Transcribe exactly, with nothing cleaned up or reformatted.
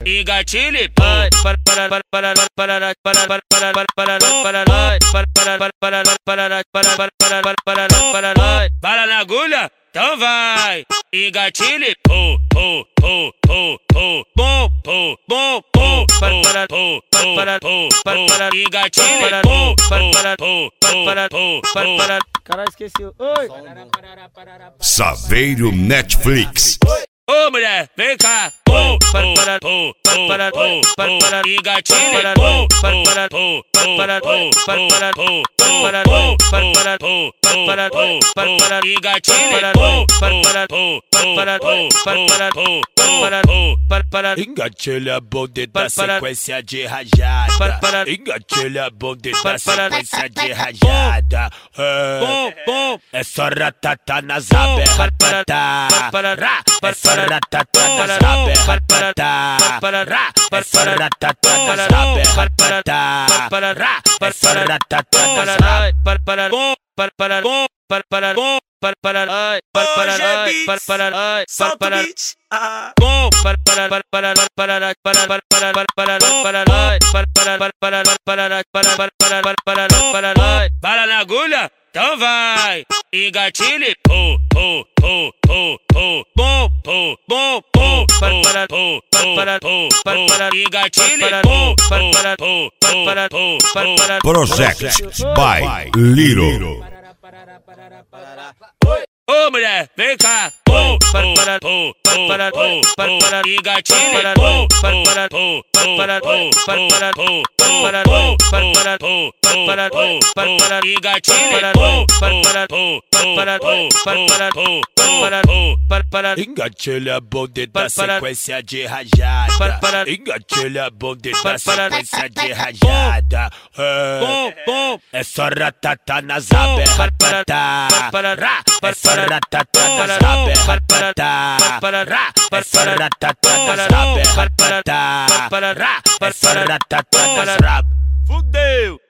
engatilha e pô. Para para para para para para para para para para para para para para para para na agulha, então vai. Engatilha e pô, pô, pô, pô, pô, bom, pô, bom, pô, para para pô, para pô, para engatilha e pô, para pô, para pô, para. Caralho, esqueci. Oi. Saveiro Netflix. Ô mulher, vem cá, pô, para para pô, para pô, para engatilha, pô, para pô, para pô, para pô, para pô, para pô, para pô, para engatilha, pô, para pô, para pô, para pô, para pô, para engatilha bonde da sequência de rajada, engatilha bonde da sequência de rajada. É só ratata nas abertas, é só ratata nas abertas, é só ratata nas abertas, é só ratata nas abertas. para para para para para para ai para para ai para para ai para para bom para para para para para para para para para para ai para para para para para para para para para para na agulha, então vai. Engatilha e pô, pô, pô, pô, pô, bom, pô, bom, pô, para para pô, para pô, para engatilha e pô, para pô, para pô, para. Project by Little. Ô mulher, vem cá, pô, para para pô, para pô, para engatilha, pô, para pô, para pô, para pô, para pô, para pô, para pô, para engatilha, pô, para pô, para pô, para pô, para pô, para engatilha bonde da sequência de rajada, engatilha bonde da sequência de rajada. É só ratata nas abertas, é só ratata nas abertas, é só ratata nas abertas, é só ratata nas abertas. Fudeu!